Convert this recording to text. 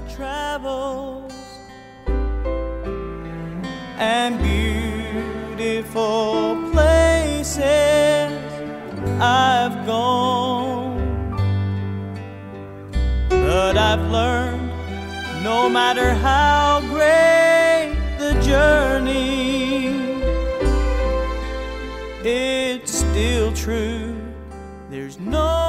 travels and beautiful places I've gone, but I've learned no matter how great the journey, it's still true. There's no